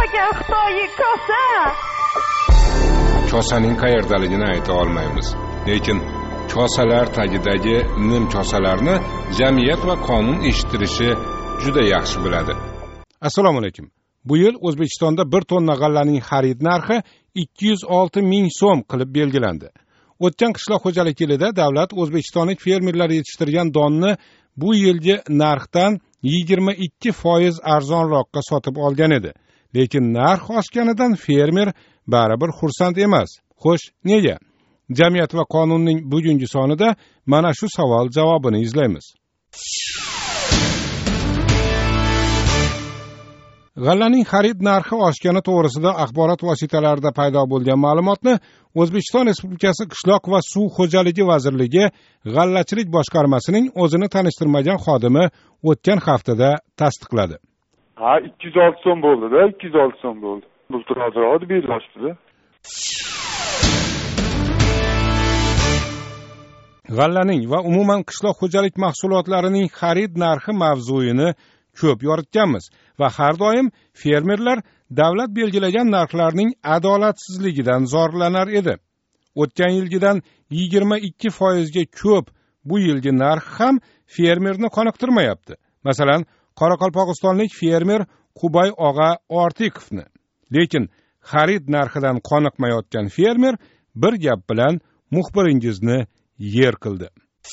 ekan Xitoy kosa. Kosaning qayerdaligini ayta olmaymiz. Lekin kosalar tagidagi nim kosalarni jamiyat va qonun eshittirishi juda yaxshi biladi. Assalomu alaykum. Bu yil O'zbekistonda 1 tonna g'allaning xarid narxi 206 ming so'm qilib belgilandi. O'tgan qishloq xo'jalik yilida davlat o'zbekistonlik fermerlar yetishtirgan donni bu yilgi narxdan 22% arzonroqqa sotib olgan edi. Lekin narx oshganidan fermer baribir xursand emas. Xo'sh, nega? Jamiyat va qonunning bugungi sonida mana shu savol javobini izlaymiz. G'allaning xarid narxi oshgani to'g'risida axborot vositalarida paydo bo'lgan ma'lumotni O'zbekiston Respublikasi Qishloq va suv xo'jaligi vazirligi g'allachilik boshqarmasining o'zini tanishtirmagan xodimi o'tgan haftada tasdiqladi. 206 so'm bo'ldi-da, 206 so'm bo'ldi. Bultur hozir belgilashdi. G'allaning va umuman qishloq xo'jalik mahsulotlarining xarid narxi mavzuyini ko'p yoritganmiz va har doim fermerlar davlat belgilagan narxlarning adolatsizligidan zorlanar edi. O'tgan yilgidan 22% ga ko'p bu yilgi narx ham fermerni qoniqtirmayapti. Masalan, Qoraqalpog'istonlik fermer Qubay og'a Ortiqovni. Lekin xarid narxidan qoniqmayotgan fermer bir gap bilan muxbiringizni yer qildi.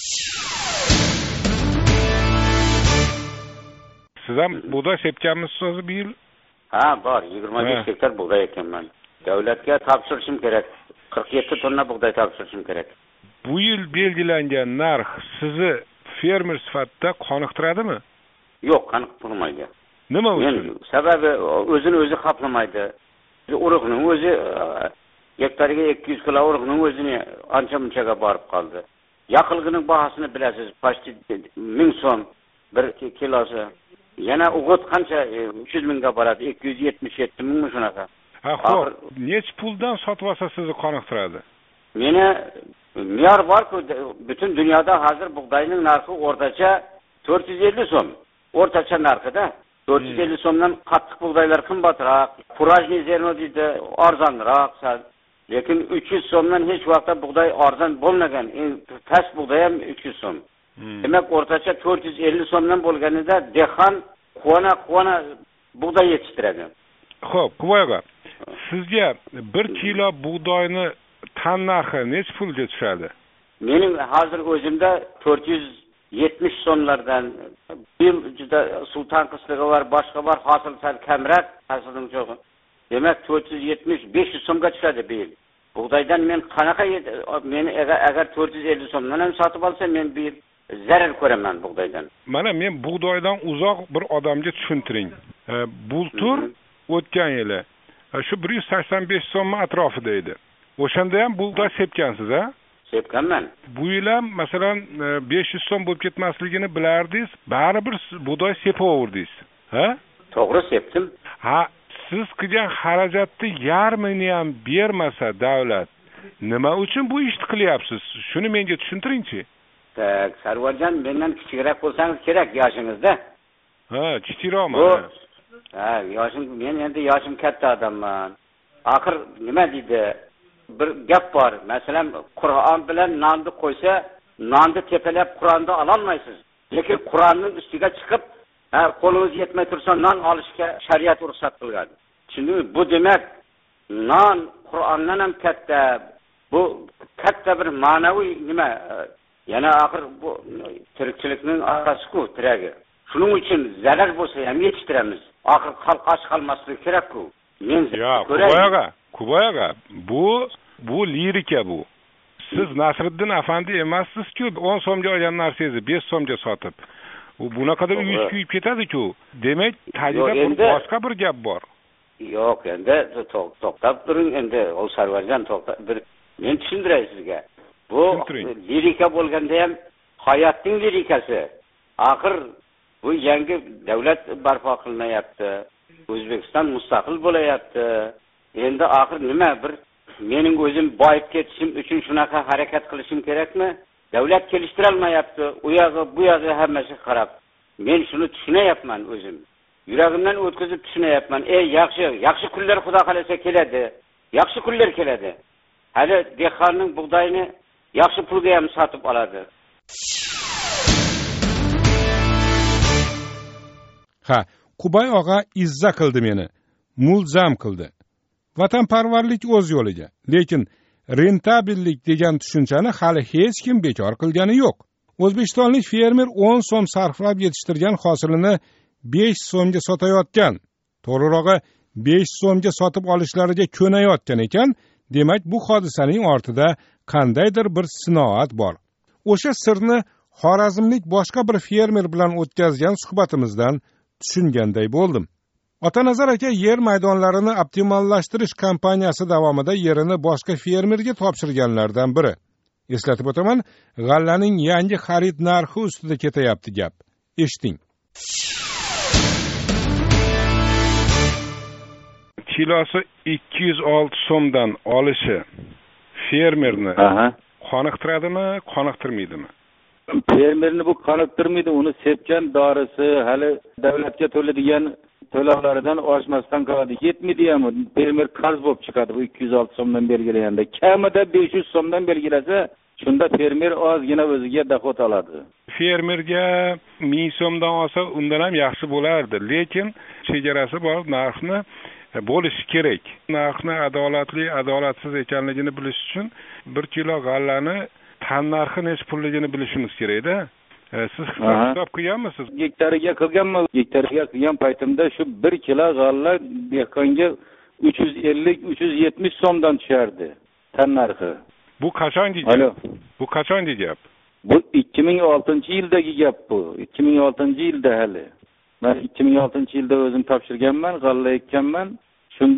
Siz ham bug'doy sepganmisiz o'zi bu yil? Ha, bor. 25 gektar bug'doy ekanman. Davlatga topshirishim kerak. 47 tonna bug'doy topshirishim kerak. Bu yil belgilangan narx sizni fermer sifatida qoniqtiradimi? Yo'q, qoniqtirmaydi. Nima uchun? Sababi o'zini o'zi qoplamaydi. Urug'ning o'zi hektariga 200 kilo urug'ning o'zini ancha-munchaga borib qoldi. Yaqilgining bahosini bilasiz, почти 1000 so'm bir kilosi. Yana o'g'it qancha 300 mingga boradi, 277 mingmi shunaqa. Ha, xo'p, nech puldan sotib olsa sizni qoniqtiradi? Meni me'yor bor-ku, butun dunyoda hozir bug'doyning narxi o'rtacha 450 so'm. O'rtacha narxida 450 so'mdan qattiq bug'doylar qimmatroq, kurajniy zerno deydi, arzonroq. Lekin 300 so'mdan hech vaqtda bug'doy arzon bo'lmagan. Eng past bug'doy ham 300 so'm. Demak, o'rtacha 450 so'mdan bo'lganida dehqon quvona bug'doy yetishtiradi. Xo'p, Quvayoga, sizga 1 kilo bug'doyni tan narxi nech pulga tushadi? Mening hozir o'zimda 470 so'mlardan bir juda suv tanqisligi var, boshqa var, hosil sal kamroq, hosilning cho'g'i. Demak, 470-500 so'mga tushadi bu yil. Bug'doydan men qanaqa meni agar 450 so'mdan ham sotib olsam, men bu yil zarar ko'raman bug'doydan. Mana men bug'doydan uzoq bir odamga tushuntiring. Bultur o'tgan yili shu 185 so'm atrofida edi. O'shanda ham bug'doy sepgansiz, ha? Sepganman. Bu yil ham masalan 500 so'm bo'lib ketmasligini bilardingiz, baribir bug'doy sepaverdingiz, ha? To'g'ri sepdim. Ha, siz qilgan xarajatni yarmini ham bermasa davlat, nima uchun bu ishni qilyapsiz? Shuni menga tushuntiringchi. Sarvarjon, mendan kichikroq bo'lsangiz kerak yoshingizda. Ha, kichikroqman. Ha, men endi yoshim katta odamman. Axir nima deydi? Bir gap bor. Masalan, Qur'on bilan nonni qo'ysa, nonni tepalab Qur'onni ola olmaysiz. Lekin Qur'onning ustiga chiqib, qo'lingiz yetmay tursa non olishga shariat ruxsat qilgan. Chunki bu demak, non Qur'ondan ham katta, bu katta bir ma'naviy nima? Yana axir bu tirikchilikning asosiku, tiragi. Shuning uchun zarar bo'lsa ham yetishtiramiz. Axir xalq och qolmasligi kerak-ku. Men Quvayoga, bu lirika bu. Siz Nasriddin afandi emassiz-ku, 10 so'mga olgan narsangizni 5 so'mga sotib. Bunaqada uyingiz kuyib ketadi-ku. Demak, tagida boshqa bir gap bor. Yo'q, endi to'xtab turing, endi ol Sarvarjon to'xtab bir men tushuntiray sizga. Bu lirika bo'lganda ham hayotning lirikasi. Axir bu yangi davlat barpo qilinayapti. O'zbekiston mustaqil bo'layapti. Endi axir nima bir mening o'zim boyib ketishim uchun shunaqa harakat qilishim kerakmi? Davlat kelishtirolmayapti. U yog'i bu yog'i hammasi qarab. Men shuni tushunayapman o'zim. yuragimdan o'tkazib tushunyapman. Yaxshi kunlar Xudo xolasa keladi. Yaxshi kunlar keladi. Hali dehqonning bug'doyini yaxshi pulga ham sotib oladi. Ha, Qubay og'a izza qildi meni, mulzam qildi. Vatanparvarlik o'z yo'liga, lekin rentabillik degan tushunchani hali hech kim bekor qilgani yo'q. O'zbekistonlik fermer 10 so'm sarflab yetishtirgan hosilini 5 so'mga sotayotgan. To'g'rirog'i 5 so'mga sotib olishlariga ko'nayotgan ekan, demak bu hodisaning ortida qandaydir bir sinoat bor. O'sha sirni xorazmlik boshqa bir fermer bilan o'tkazgan suhbatimizdan tushunganday bo'ldim. Otanazar aka yer maydonlarini optimallashtirish kampaniyasi davomida yerini boshqa fermerga topshirganlardan biri. Eslatib o'taman, g'allaning yangi xarid narxi ustida ketayapti gap. Eshiting. Kilosi 206 so'mdan olishi fermerni qoniqtiradimi, qoniqtirmaydimi? Fermerni bu qoniqtirmaydi, uni sepgan dorisi hali davlatga to'ladigan to'lovlaridan oshmasdan qoladi. Yetmaydi ham, fermer qarz bo'lib chiqadi bu 206 so'mdan belgilaganda. Kamida 500 so'mdan belgilasa, shunda fermer ozgina o'ziga doxod oladi. Fermerga 1000 so'mdan olsa, undan ham yaxshi bo'lardi, lekin chegarasi bor, narxni bo'lishi kerak. Narxni adolatsiz ekanligini bilish uchun 1 kilo g'allani tan narxi necha pulligini bilishimiz kerak-da. Siz hisob qilganmisiz? Gektariga qilganman. Gektariga qilgan paytimda shu 1 kilo g'alla dehqonga 350-370 so'mdan tushardi tan narxi. Bu qachongi gap? Bu qachongi gap? Bu 2006-yildagi gap bu. 2006-yilda hali. Men 2006-yilda o'zim topshirganman, g'alla ekkanman. Shunda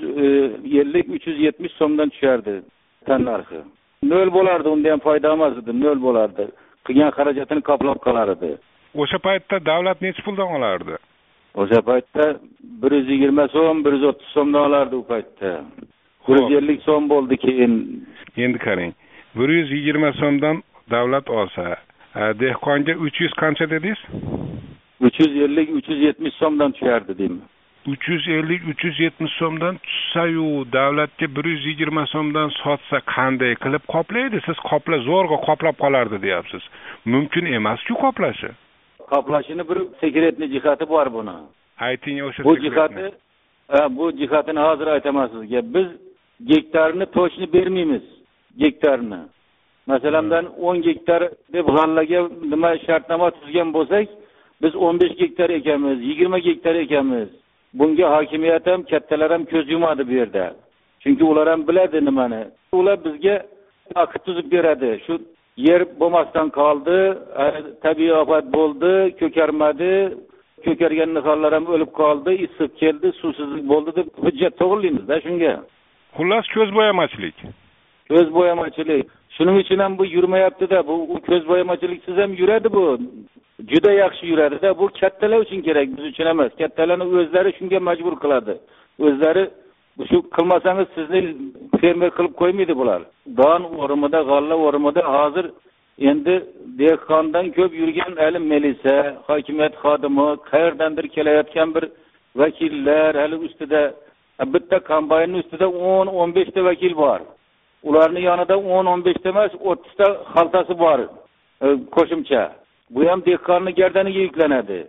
350-370 so'mdan tushardi tan narxi. Nol bo'lardi, unda ham foyda emas edi, nol bo'lardi. Qilgan xarajatini qoplab qolar edi. O'sha paytda davlat necha puldan olardi? O'sha paytda 120 so'm, 130 so'mdan olardi u paytda. 150 so'm bo'ldi keyin. Endi qarang, 120 so'mdan davlat olsa, dehqonga 300 qancha dedingiz? 350-370 so'mdan tushardi deyman. 350-370 so'mdan tushsa-yu, davlatga 120 so'mdan sotsa qanday qilib qoplaydi? Siz zo'rg'a qoplab qolardi deyapsiz. Mumkin emas-ku qoplashi. Qoplashini bir sekretli jihati bor buni. Ayting o'sha bu jihatini hozir aytaman sizga. Biz gektarni to'shni bermaymiz. Gektarni. Masalan, 10 gektar deb g'allaga nima shartnoma tuzgan bo'lsak, biz 15 gektar ekanmiz, 20 gektar ekanmiz. Bunga hokimiyat ham, kattalar ham ko'z yumadi bu yerda. Chunki ular ham biladi nimani. Ular bizga aqd tuzib beradi. Shu yer bo'lmasdan qoldi, tabiiy ofat bo'ldi, ko'karmadi, ko'kargan nihollar ham o'lib qoldi, issiq keldi, suvsizlik bo'ldi deb hujjat to'g'rilaymiz-da shunga. Xullas ko'zbo'yamachilik. Ko'zbo'yamachilik. Shuning uchun ham bu yurmayapti-da. Bu ko'zbo'yamachiliksiz ham yuradi bu. Juda yaxshi yuradi-da. Bu kattalar uchun kerak, biz uchun emas. Kattalarning o'zlari shunga majbur qiladi. O'zlari shu qilmasangiz sizni fermer qilib qo'ymaydi bular. Don o'rimida, g'alla o'rimida hozir endi dehqondan ko'p yurgan hali milisa, hokimiyat xodimi, qayerdandir kelayotgan bir vakillar hali ustida, bitta kombaynning ustida 10-15 ta vakil bor. Ularning yonida 10-15 ta emas, 30 ta xaltasi bor. Qo'shimcha. Bu ham dehqonning gardaniga yuklanadi.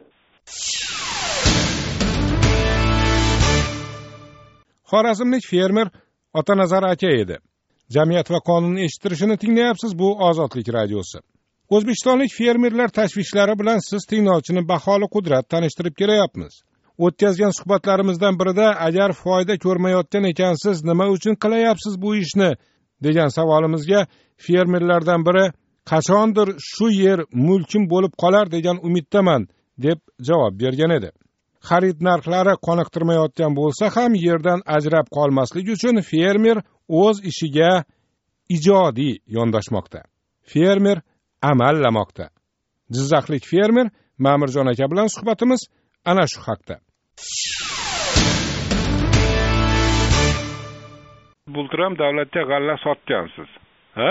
Xorazmlik fermer Otanazar aka edi. Jamiyat va qonun eshittirishini tinglayapsiz, bu Ozodlik radiosi. O'zbekistonlik fermerlar tashvishlari bilan siz tinglovchini baholi qudrat tanishtirib kelayapmiz. O'tkazgan suhbatlarimizdan birida agar foyda ko'rmayotgan ekansiz, nima uchun qilayapsiz bu ishni degan savolimizga fermerlardan biri qachondir shu yer mulkim bo'lib qolar degan umiddaman deb javob bergan edi. Xarid narxlari qoniqtirmayotgan bo'lsa ham yerdan ajrab qolmaslik uchun fermer o'z ishiga ijodiy yondashmoqda. Fermer amallamoqda. Jizzaxlik fermer Ma'murjon aka bilan suhbatimiz ana shu haqda. Bultiram davlatga g'alla sotgansiz, ha?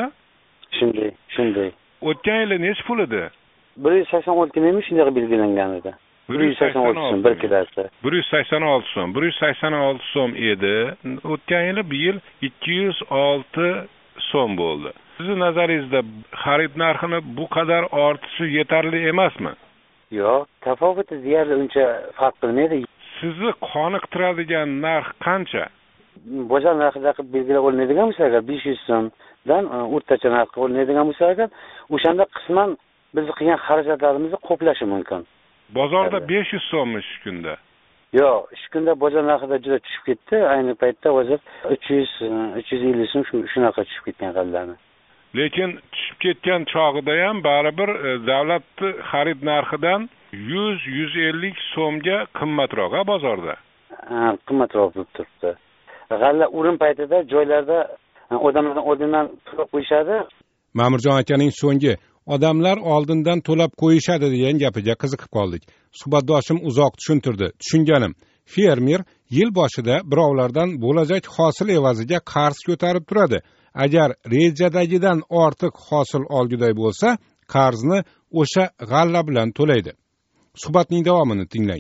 Shunday. O'tgan yili necha pul edi? 186 mingmi shunday belgilangan edi. 186 so'm 1 kilosi. 186 so'm. 186 so'm edi. O'tgan yili bu yil 206 so'm bo'ldi. Sizning nazaringizda xarid narxini bu qadar ortishi yetarli emasmi? Yo'q, tafovut deyarli uncha farq qilmaydi. Sizni qoniqtiradigan narx qancha? Bozor narxida qilib belgilab olinadigan bo'lsa, agar 500 so'mdan o'rtacha narx olinadigan bo'lsa, agar o'shanda qisman biz qilgan xarajatlarimizni qoplashi mumkin. Bozorda 500 so'mmi shu kunda? Yo'q, shu kunda bozor narxida juda tushib ketdi. Ayni paytda hozir 300-350 so'm shunaqa tushib ketgan qadlarni. Lekin tushib ketgan chog'ida ham baribir davlatning xarid narxidan 100-150 so'mga qimmatroq bozorda. Qimmatroq bo'lib turibdi. G'alla o'rin paytida joylarda odamlardan oldindan to'lab qo'yishadi. Ma'murjon akaning so'nggi odamlar oldindan to'lab qo'yishadi degan gapiga qiziqib qoldik. Suhbatdoshim uzoq tushuntirdi. Tushunganim, fermer yil boshida birovlardan bo'lajak hosil evaziga qarz ko'tarib turadi. Agar rejadagidan ortiq hosil olguday bo'lsa, qarzni o'sha g'alla bilan to'laydi. Suhbatning davomini tinglang.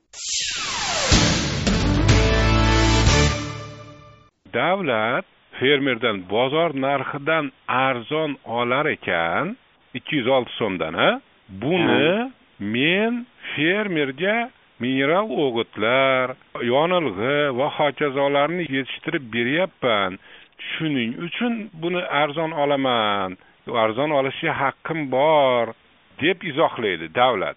Davlat fermerdan bozor narxidan arzon olar ekan, 206 so'mdan, buni men fermerga mineral o'g'itlar, yonilg'i va hokazolarni yetishtirib beryapman. Shuning uchun buni arzon olaman. Arzon olishga haqqim bor deb izohlaydi davlat.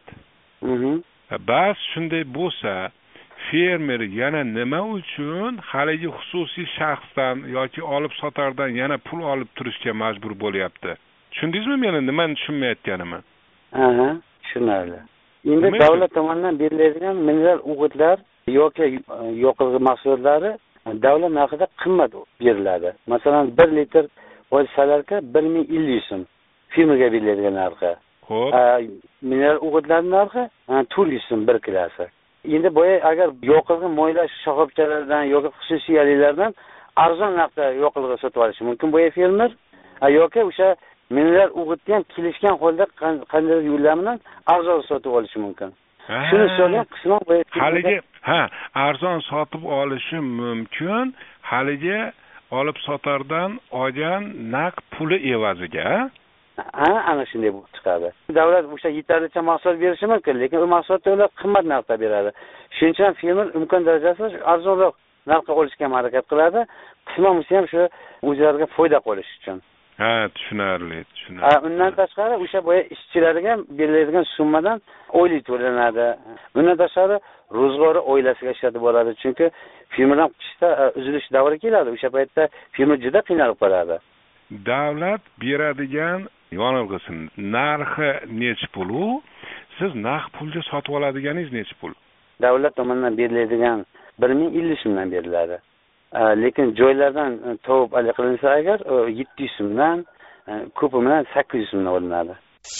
Bas shunday bo'lsa, fermer yana nima uchun haligi xususiy shaxsdan yoki olib sotardan yana pul olib turishga majbur bo'lyapti? Tushundingizmi meni nimani tushunmayotganimni? Tushunarli. Endi davlat tomonidan beriladigan mineral o'g'itlar yoki yoqilg'i mahsulotlari davlat narxida qimmat beriladi. Masalan, 1 litr solarga 1050 so'm fermerga beriladigan narxi. Xo'p. Mineral o'g'itlar narxi 400 so'm 1 kilosi. Endi boya agar yoqilg'i moylash shoxobchalaridan yoki xususiylardan arzon narxda yoqilg'i sotib olishi mumkin boya fermer, yoki o'sha mineral o'g'itni ham kelishgan holda qanday yo'llar bilan arzon sotib olishi mumkin. Shuni so'rayman, qisman boya haligi arzon sotib olishi mumkin, haligi olib sotardan olgan naqd puli evaziga. Ana shunday bo'lib chiqadi. Davlat o'sha yetarlicha mahsulot berishi mumkin, lekin u mahsulotni ular qimmat narxda beradi. Shuning uchun fermer imkon darajasida arzonroq narxga olishga harakat qiladi. Qisman bo'lsa ham shu o'zlariga foyda qolish uchun. Tushunarli. Undan tashqari o'sha boya ishchilarga beriladigan summadan oylik to'lanadi. Bundan tashqari ro'zg'ori oilasiga ishlatib boradi. Chunki fermerdan qishda uzilish davri keladi. O'sha paytda fermer juda qiynalib qoladi. Davlat beradigan yonilg'isini narxi necha pul? Siz naqd pulga sotib oladiganingiz necha pul? Davlat tomonidan beriladigan 1050 so'mdan beriladi. Lekin joylardan tovib qilinsa agar 700 so'mdan, ko'pi bilan 800 so'mdan olinadi.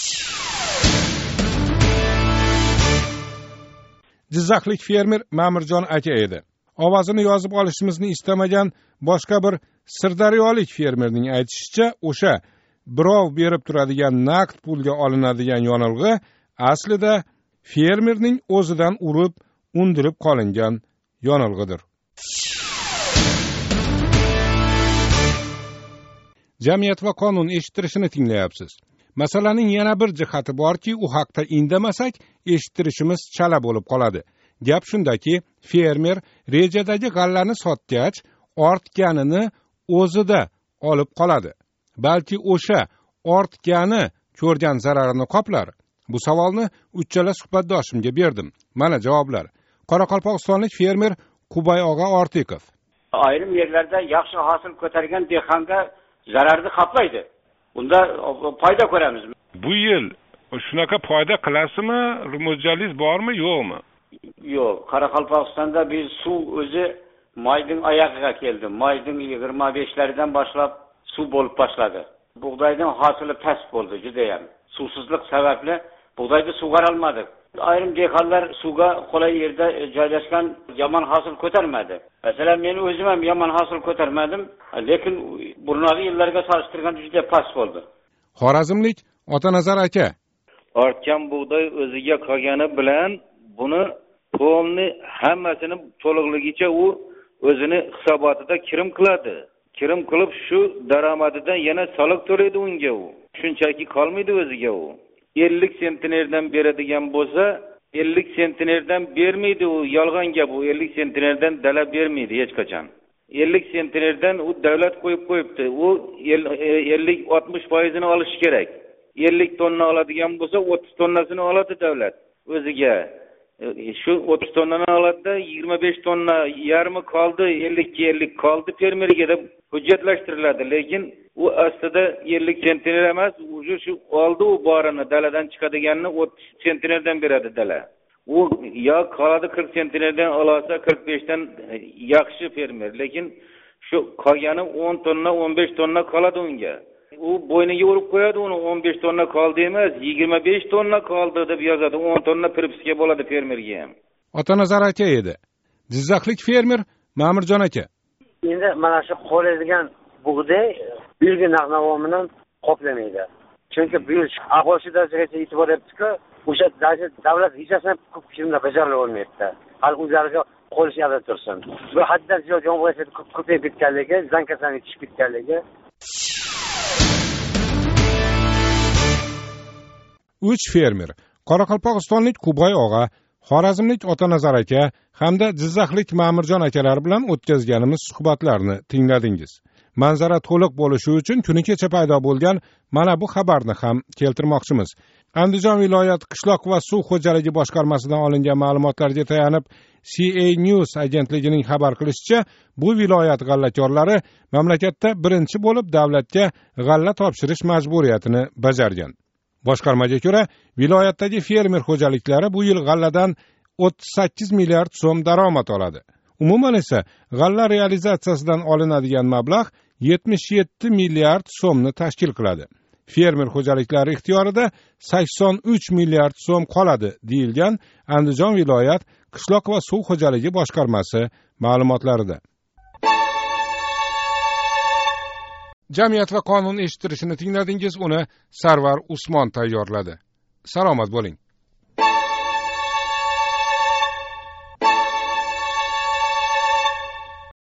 Jizzaxlik fermer Ma'murjon aka edi. Ovozini yozib olishimizni istamagan boshqa bir sirdaryolik fermerning aytishicha, o'sha birov berib turadigan naqd pulga olinadigan yonilg'i aslida fermerning o'zidan urib, undirib qolingan yonilg'idir. Jamiyat va qonun eshittirishini tinglayapsiz. Masalaning yana bir jihati borki, u haqda indamasak, eshittirishimiz chala bo'lib qoladi. Gap shundaki, fermer rejadagi g'allani sotgach, ortganini o'zida olib qoladi. Balki o'sha ortgani ko'rgan zararini qoplar. Bu savolni uchala suhbatdoshimga berdim. Mana javoblar. Qoraqalpog'istonlik fermer Qubay og'a Ortiqov. Ayrim yerlarda yaxshi hosil ko'targan dehqonga zararni qoplaydi. Unda foyda ko'ramiz. Bu yil shunaqa foyda qilasizmi? Mo'ljallingiz bormi, yo'qmi? Yo'q, Qoraqalpog'istonda biz suv o'zi mayning oyog'iga keldi. Mayning 25laridan boshlab suv bo'lib boshladi. Bug'doyning hosili past bo'ldi juda ham. Suvsizlik sababli bug'doyda sug'ora olmadik. Ayrim dehqonlar suvga qulay yerda joylashgan yomon hosil ko'tarmadi. Masalan, men o'zim ham yomon hosil ko'tarmadim, lekin burungi yillarga solishtirganda juda past bo'ldi. Xorazmlik Otanazar aka. Ortgan bug'doy o'ziga qolgani bilan buni to'lni hammasini to'liqligicha u o'zini hisobotida kirim qiladi. Kirim qilib shu daromadidan yana soliq to'laydi unga u. Shunchaki qolmaydi o'ziga u. 50 sentnerdan beradigan bo'lsa, 50 sentnerdan bermaydi u. Yolg'on gap u. 50 sentnerdan dala bermaydi hech qachon. 50 sentnerdan u davlat qo'yib qo'yibdi. U 50-60% olishi kerak. 50 tonna oladigan bo'lsa 30 tonnasini oladi davlat o'ziga. Shu 30 tonnani oladi-da 25 tonna yarmi qoldi, 50 qoldi fermerga deb hujjatlashtiriladi. Lekin u aslida 50 sentner emas, shu oldi u borini daladan chiqadiganini 30 sentnerdan beradi dala. U yo qoladi 40 sentnerdan olsa 45dan yaxshi fermer, lekin shu qolgani 10 tonna, 15 tonna qoladi unga. U bo'yniga urib qo'yadi uni 15 tonna qoldi emas, 25 tonna qoldi deb yozadi. 10 tonna pripska bo'ladi fermerga ham. Otanazar aka edi. Jizzaxlik fermer Ma'murjon aka. Endi mana shu qo'laydigan bug'doy yilgi narx-navomidan qoplamaydi. Chunki bu yil ahvol shu darajagacha yetib boryapti-ku, o'sha daraja davlat hechasini ko'p kimda bajarib olmayapti. Hal o'zlariga qo'lishadi tursin. Bu haddan ziyod yomg'ir ko'payib ketganligi, zankasani tushib ketganligi. 3 fermer Qoraqalpog'istonlik Kuboy og'a, Xorazmlik Otanazar aka hamda Jizzaxlik Ma'murjon akalar bilan o'tkazganimiz suhbatlarni tingladingiz. Manzara to'liq bo'lishi uchun kuni kecha paydo bo'lgan mana bu xabarni ham keltirmoqchimiz. Andijon viloyat qishloq va suv xo'jaligi boshqarmasidan olingan ma'lumotlarga tayanib, CA News agentligining xabar qilishicha, bu viloyat g'allakorlari mamlakatda birinchi bo'lib davlatga g'alla topshirish majburiyatini bajargan. Boshqarmaga ko'ra, viloyatdagi fermer xo'jaliklari bu yil g'alladan 38 milliard so'm daromad oladi. Umuman esa g'alla realizatsiyasidan olinadigan mablag' 77 milliard so'mni tashkil qiladi. Fermer xo'jaliklari ixtiyorida 83 milliard so'm qoladi, deyilgan Andijon viloyat qishloq va suv xo'jaligi boshqarmasi ma'lumotlarida. Jamiyat va qonun eshittirishini tingladingiz, uni Sarvar Usmon tayyorladi. Salomat bo'ling.